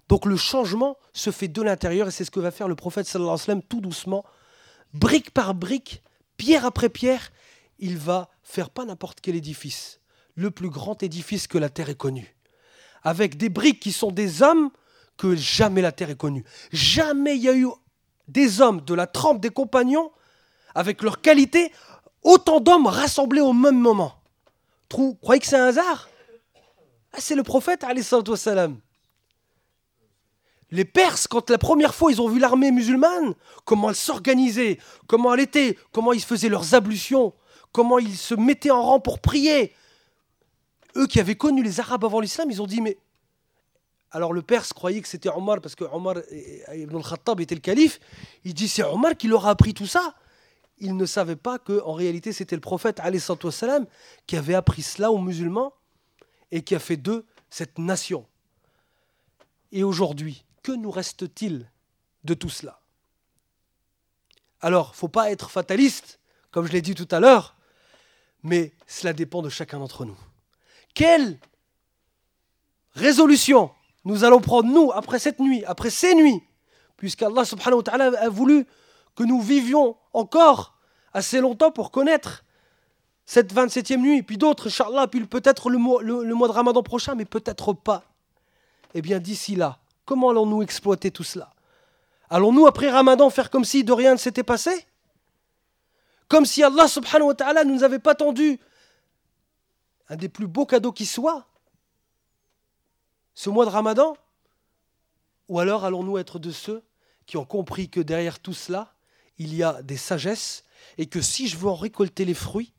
Donc le changement se fait de l'intérieur et c'est ce que va faire le prophète sallallahu alayhi wa sallam tout doucement, brique par brique, pierre après pierre. Il va faire pas n'importe quel édifice, le plus grand édifice que la terre ait connu, avec des briques qui sont des hommes que jamais la terre ait connus. Jamais il y a eu des hommes de la trempe des compagnons, avec leurs qualités, autant d'hommes rassemblés au même moment. Croyez que c'est un hasard? C'est le prophète, alayhi salatu wassalam. Les Perses, quand la première fois ils ont vu l'armée musulmane, comment elle s'organisait, comment elle était, comment ils faisaient leurs ablutions, comment ils se mettaient en rang pour prier. Eux qui avaient connu les Arabes avant l'islam, ils ont dit mais... Alors le Perse croyait que c'était Omar, parce que Omar ibn al-Khattab était le calife. Il dit c'est Omar qui leur a appris tout ça. Il ne savait pas qu'en réalité c'était le prophète alayhi salatu wassalam qui avait appris cela aux musulmans et qui a fait d'eux cette nation. Et aujourd'hui, que nous reste-t-il de tout cela? Alors, il ne faut pas être fataliste, comme je l'ai dit tout à l'heure, mais cela dépend de chacun d'entre nous. Quelle résolution nous allons prendre, nous, après cette nuit, après ces nuits, puisqu'Allah subhanahu wa ta'ala a voulu que nous vivions encore assez longtemps pour connaître cette 27e nuit, puis d'autres, Inch'Allah, puis peut-être le mois de Ramadan prochain, mais peut-être pas. Eh bien, d'ici là, comment allons-nous exploiter tout cela? Allons-nous, après Ramadan, faire comme si de rien ne s'était passé? Comme si Allah subhanahu wa ta'ala ne nous avait pas tendu un des plus beaux cadeaux qui soit, ce mois de Ramadan? Ou alors allons-nous être de ceux qui ont compris que derrière tout cela, il y a des sagesses et que si je veux en récolter les fruits,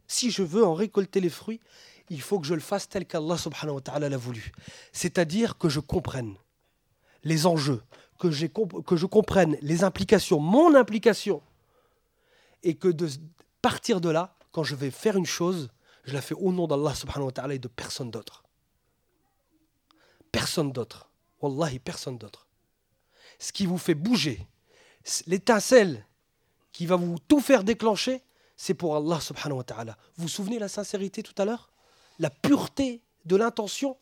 il faut que je le fasse tel qu'Allah subhanahu wa ta'ala l'a voulu. C'est-à-dire que je comprenne les enjeux, que je comprenne les implications, mon implication, et que de partir de là, quand je vais faire une chose, je la fais au nom d'Allah subhanahu wa ta'ala et de personne d'autre. Personne d'autre. Wallahi, personne d'autre. Ce qui vous fait bouger, l'étincelle qui va vous tout faire déclencher, c'est pour Allah subhanahu wa ta'ala. Vous vous souvenez la sincérité tout à l'heure? La pureté de l'intention?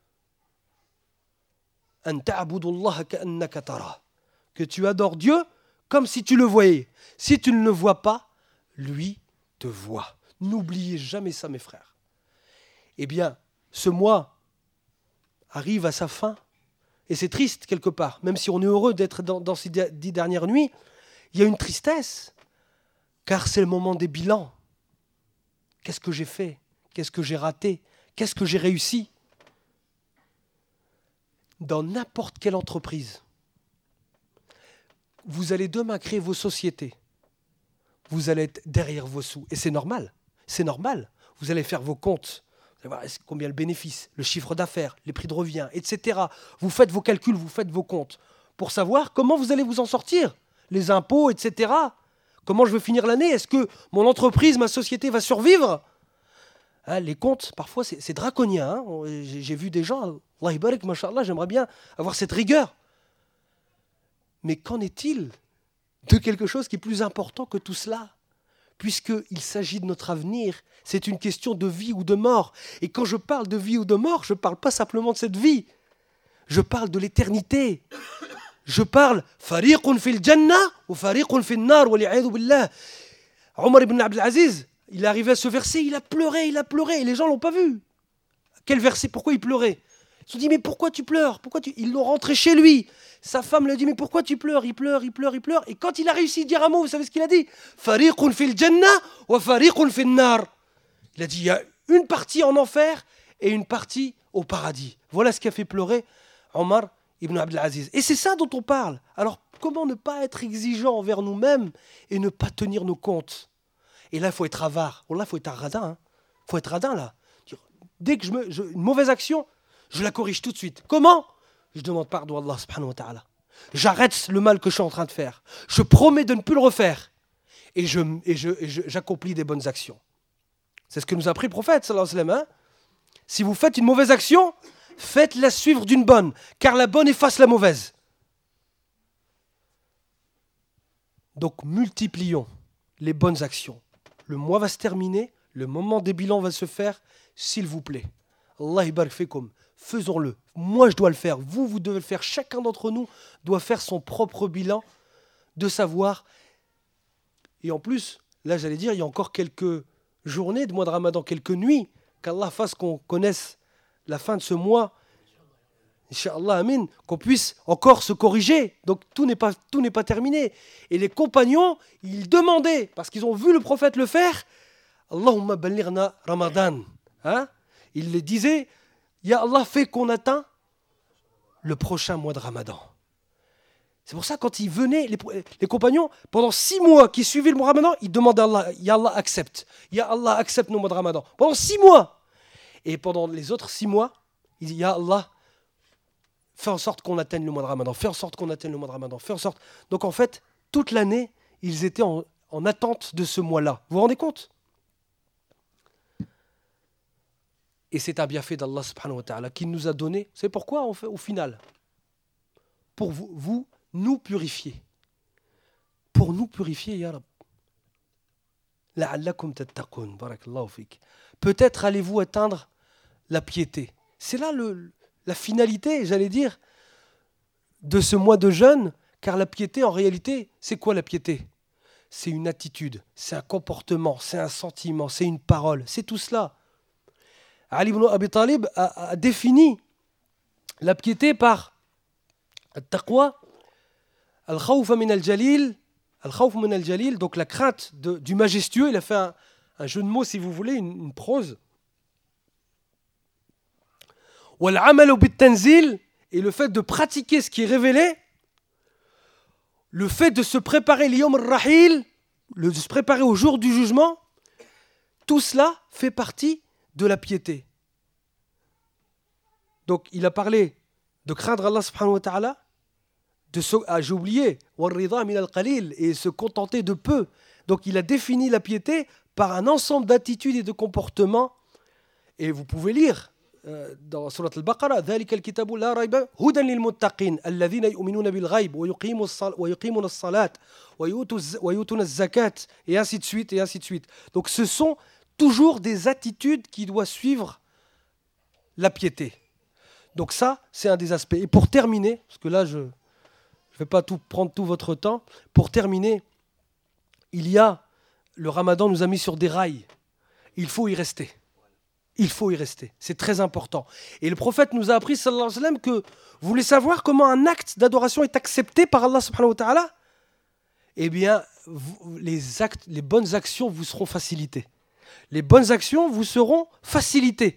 Que tu adores Dieu comme si tu le voyais. Si tu ne le vois pas, lui te voit. N'oubliez jamais ça, mes frères. Eh bien, ce mois arrive à sa fin. Et c'est triste quelque part. Même si on est heureux d'être dans ces 10 dernières nuits, il y a une tristesse. Car c'est le moment des bilans. Qu'est-ce que j'ai fait? Qu'est-ce que j'ai raté? Qu'est-ce que j'ai réussi? Dans n'importe quelle entreprise, vous allez demain créer vos sociétés. Vous allez être derrière vos sous. Et c'est normal. C'est normal. Vous allez faire vos comptes. Vous allez voir combien le bénéfice, le chiffre d'affaires, les prix de revient, etc. Vous faites vos calculs, vous faites vos comptes. Pour savoir comment vous allez vous en sortir. Les impôts, etc. Comment je vais finir l'année? Est-ce que mon entreprise, ma société va survivre? Les comptes, parfois, c'est draconien. Hein. J'ai vu des gens, Allah ibarak, mashallah, j'aimerais bien avoir cette rigueur. Mais qu'en est-il de quelque chose qui est plus important que tout cela? Puisqu'il s'agit de notre avenir, c'est une question de vie ou de mort. Et quand je parle de vie ou de mort, je ne parle pas simplement de cette vie. Je parle de l'éternité. Je parle fariqun fil jannah ou fariqun fil nar wa li'aydu billah. Omar ibn Abdel Aziz, il est arrivé à ce verset, il a pleuré, et les gens ne l'ont pas vu. Quel verset? Pourquoi il pleurait? Ils se sont dit, mais pourquoi tu pleures? Ils l'ont rentré chez lui. Sa femme lui a dit, mais pourquoi tu pleures? Il pleure. Et quand il a réussi à dire un mot, vous savez ce qu'il a dit? Fariqun fil jannah wa fariqun fil nar. Il a dit, il y a une partie en enfer et une partie au paradis. Voilà ce qui a fait pleurer Omar ibn Abdel Aziz. Et c'est ça dont on parle. Alors, comment ne pas être exigeant envers nous-mêmes et ne pas tenir nos comptes? Et là, il faut être avare. Oh là, il faut être radin. Il faut être radin, là. Dès que une mauvaise action, je la corrige tout de suite. Comment? Je demande pardon à Allah subhanahu wa ta'ala. J'arrête le mal que je suis en train de faire. Je promets de ne plus le refaire. Et j'accomplis des bonnes actions. C'est ce que nous a appris le prophète, sallallahu alayhi wa sallam. Si vous faites une mauvaise action, faites-la suivre d'une bonne, car la bonne efface la mauvaise. Donc multiplions les bonnes actions. Le mois va se terminer, le moment des bilans va se faire, s'il vous plaît. Allah ibarak fikum. faisons-le. Moi, je dois le faire. Vous devez le faire. Chacun d'entre nous doit faire son propre bilan de savoir. Et en plus, là, j'allais dire, il y a encore quelques journées de mois de Ramadan, quelques nuits, qu'Allah fasse qu'on connaisse la fin de ce mois. Inch'Allah, amin, qu'on puisse encore se corriger. Donc tout n'est pas terminé. Et les compagnons, ils demandaient, parce qu'ils ont vu le prophète le faire, Allahumma ballighna Ramadan. Hein? Ils les disaient, Ya Allah, fait qu'on atteint le prochain mois de Ramadan. C'est pour ça, quand ils venaient, les compagnons, pendant 6 mois qui suivaient le mois de Ramadan, ils demandaient à Allah, Ya Allah, accepte. Ya Allah, accepte nos mois de Ramadan. Pendant 6 mois. Et pendant les autres 6 mois, ils disaient, Ya Allah, fais en sorte qu'on atteigne le mois de Ramadan. Fais en sorte qu'on atteigne le mois de Ramadan. Fais en sorte. Donc en fait, toute l'année, ils étaient en attente de ce mois-là. Vous vous rendez compte? Et c'est un bienfait d'Allah subhanahu wa ta'ala qu'il nous a donné. C'est pourquoi on fait au final? Pour vous nous purifier. Pour nous purifier, ya Rab. La'allakum tattaqun. Barakallahu fik. Peut-être allez-vous atteindre la piété. C'est là la finalité, j'allais dire, de ce mois de jeûne, car la piété, en réalité, c'est quoi la piété? C'est une attitude, c'est un comportement, c'est un sentiment, c'est une parole, c'est tout cela. Ali ibn Abi Talib a défini la piété par al-taqwa, al-khawf min al-jalil, donc la crainte du majestueux. Il a fait un jeu de mots, si vous voulez, une prose. Wal-amalu bit-tanzil, et le fait de pratiquer ce qui est révélé, le fait de se préparer l'yawm ar-rahil, de se préparer au jour du jugement, tout cela fait partie de la piété. Donc il a parlé de craindre Allah subhanahu wa ta'ala, j'ai oublié, wal-rida min al-qalil, et se contenter de peu. Donc il a défini la piété par un ensemble d'attitudes et de comportements. Et vous pouvez lire dans Surat al-Baqarah, ذلك الكتاب لا ريب هدى للمتقين الذين يؤمنون بالغيب ويقيمون الصلاة ويؤتون الزكاة, et ainsi de suite, et ainsi de suite. Donc ce sont toujours des attitudes qui doivent suivre la piété. Donc ça, c'est un des aspects. Et pour terminer, parce que là, je ne vais pas prendre tout votre temps, pour terminer, le Ramadan nous a mis sur des rails. Il faut y rester. Il faut y rester. C'est très important. Et le prophète nous a appris, sallallahu alayhi wa sallam, que vous voulez savoir comment un acte d'adoration est accepté par Allah subhanahu wa ta'ala? Eh bien, les bonnes actions vous seront facilitées. Les bonnes actions vous seront facilitées.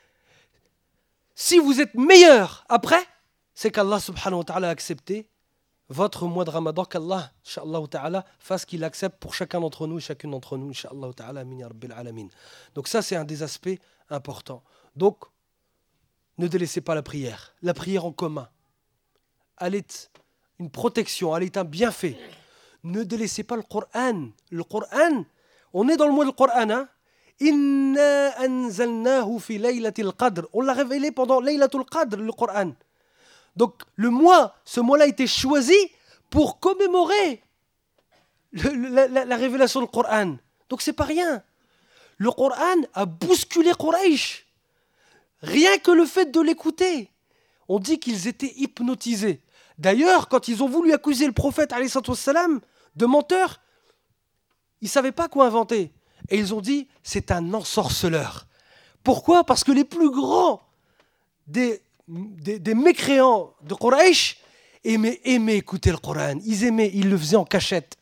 Si vous êtes meilleur après, c'est qu'Allah subhanahu wa ta'ala a accepté votre mois de Ramadan, qu'Allah, incha'Allah ta'ala, fasse qu'il accepte pour chacun d'entre nous et chacune d'entre nous, incha'Allah ta'ala, amin ya rabbil alamin. Donc ça, c'est un des aspects importants. Donc, ne délaissez pas la prière en commun. Elle est une protection, elle est un bienfait. Ne délaissez pas le Coran. Le Coran, on est dans le mois du Coran, hein? Inna anzalnahu fi laylatil qadr. On l'a révélé pendant Laylatul Qadr, le Coran. Donc ce mois-là a été choisi pour commémorer la révélation du Coran. Donc c'est pas rien. Le Coran a bousculé Quraysh. Rien que le fait de l'écouter. On dit qu'ils étaient hypnotisés. D'ailleurs, quand ils ont voulu accuser le prophète alayhi salatu wassalam de menteur, ils ne savaient pas quoi inventer. Et ils ont dit, c'est un ensorceleur. Pourquoi? Parce que les plus grands des mécréants de Quraysh aimaient écouter le Coran. Ils le faisaient en cachette.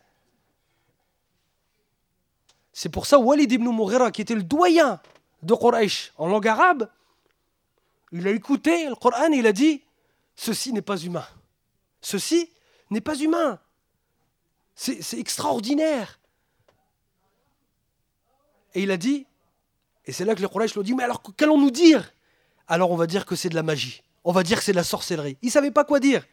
C'est pour ça Walid ibn Mughira, qui était le doyen de Quraysh en langue arabe, il a écouté le Coran et il a dit, ceci n'est pas humain. Ceci n'est pas humain. C'est extraordinaire. Et il a dit, et c'est là que les Quraysh l'ont dit, mais alors qu'allons-nous dire? Alors on va dire que c'est de la magie. On va dire que c'est de la sorcellerie. Ils ne savaient pas quoi dire.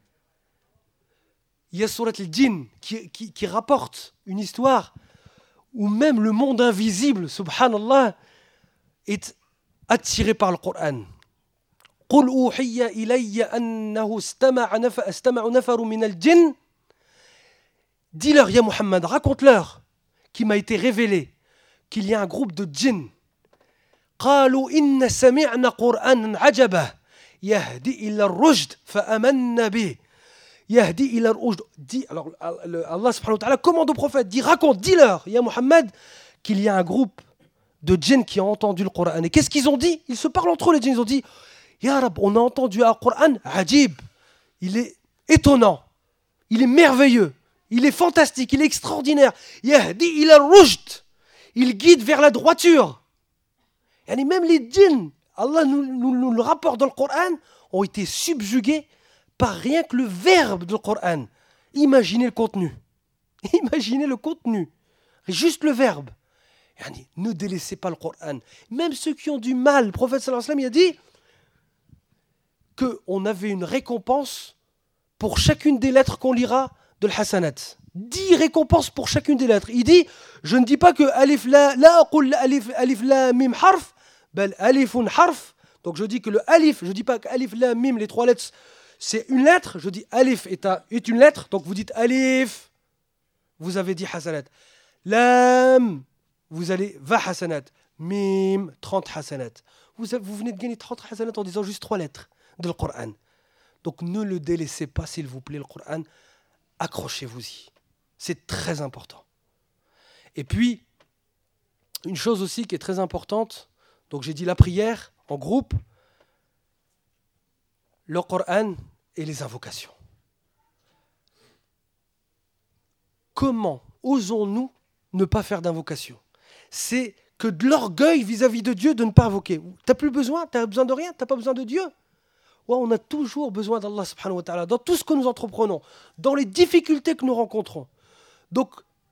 Il y a Surat al-Jinn qui rapporte une histoire où même le monde invisible, subhanallah, est attiré par le Coran. قُلْ أُوحِيَّ إِلَيَّ أَنَّهُ اسْتَمَعَ نَفَرٌ مِنَ الْجِنِّ. Dis-leur, ya Muhammad, raconte-leur qu'il m'a été révélé qu'il y a un groupe de djinns قالوا إن سمعنا قرآنا عجبا يهدي إلى الرشد فآمنا به يهدي إلى الرشد. Dit, alors Allah subhanahu wa ta'ala commande au prophète, dit, raconte, dis-leur, ya Muhammad, qu'il y a un groupe de djinns qui ont entendu le Coran. Et qu'est-ce qu'ils ont dit? Ils se parlent entre eux, les djinns. Ils ont dit, Ya Rab, on a entendu un Coran ajib. Il est étonnant, il est merveilleux, il est fantastique, il est extraordinaire. Yahdi ila rushd. Il guide vers la droiture. Et même les djinns, Allah nous le rapporte dans le Coran, ont été subjugués par rien que le verbe du Coran. Imaginez le contenu. Imaginez le contenu. Juste le verbe. Ne délaissez pas le Coran. Même ceux qui ont du mal, le prophète sallallahu alayhi wa sallam, il a dit qu'on avait une récompense pour chacune des lettres qu'on lira de l'Hasanat. 10 récompenses pour chacune des lettres. Il dit, je ne dis pas que alif la aqul alif la mim harf, bal alifun harf. Donc je dis que le alif, je ne dis pas que alif la mim, les 3 lettres, c'est une lettre. Je dis alif est une lettre. Donc vous dites alif, vous avez 10 hasanat. Lam, vous allez 20 hasanat. Mim, 30 hasanat. Vous venez de gagner 30 hasanat en disant juste 3 lettres de le Coran. Donc ne le délaissez pas, s'il vous plaît, le Coran. Accrochez-vous-y. C'est très important. Et puis, une chose aussi qui est très importante, donc j'ai dit la prière en groupe, le Coran et les invocations. Comment osons-nous ne pas faire d'invocation? C'est que de l'orgueil vis-à-vis de Dieu de ne pas invoquer. T'as plus besoin, t'as besoin de rien, t'as pas besoin de Dieu. Ouais, on a toujours besoin d'Allah subhanahu wa ta'ala dans tout ce que nous entreprenons, dans les difficultés que nous rencontrons. Donc,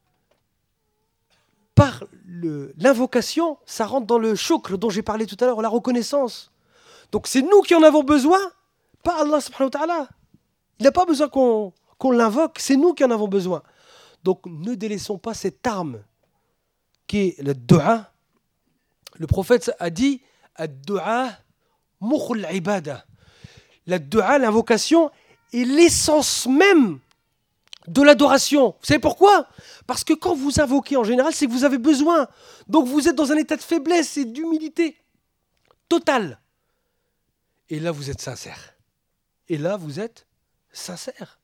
par l'invocation, ça rentre dans le shukr dont j'ai parlé tout à l'heure, la reconnaissance. Donc c'est nous qui en avons besoin, pas Allah subhanahu wa ta'ala. Il n'a pas besoin qu'on l'invoque, c'est nous qui en avons besoin. Donc ne délaissons pas cette arme qui est le dua. Le prophète a dit ad-dua mukhul ibada. La dua, l'invocation, est l'essence même de l'adoration. Vous savez pourquoi? Parce que quand vous invoquez en général, c'est que vous avez besoin. Donc vous êtes dans un état de faiblesse et d'humilité totale. Et là, vous êtes sincère. Et là, vous êtes sincère.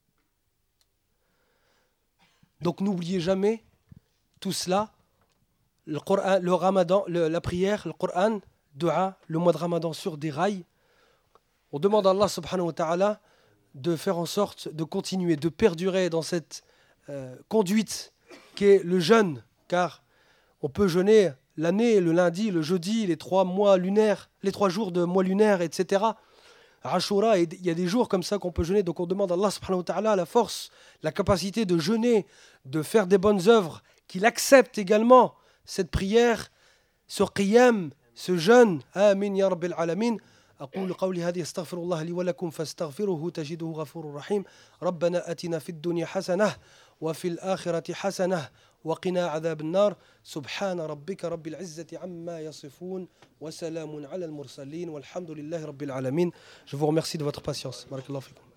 Donc n'oubliez jamais tout cela. Le Coran, le Ramadan, la prière, le Coran, dua, le mois de Ramadan sur des rails. On demande à Allah subhanahu wa ta'ala de faire en sorte de continuer, de perdurer dans cette conduite qui est le jeûne, car on peut jeûner l'année, le lundi, le jeudi, les 3 mois lunaires, les 3 jours de mois lunaire, etc. Ashura, il y a des jours comme ça qu'on peut jeûner, donc on demande à Allah subhanahu wa ta'ala la force, la capacité de jeûner, de faire des bonnes œuvres, qu'il accepte également cette prière, ce qiyam, ce jeûne. Amin ya rabbil alamin. أقول قولي هذه استغفر الله لي ولكم فاستغفروه تجده غفور رحيم ربنا آتنا في الدنيا حسنة وفي الآخرة حسنة وقنا عذاب النار سبحان ربك رب العزة عما يصفون وسلام على المرسلين والحمد لله رب العالمين. Je vous remercie de votre patience. بارك الله فيكم.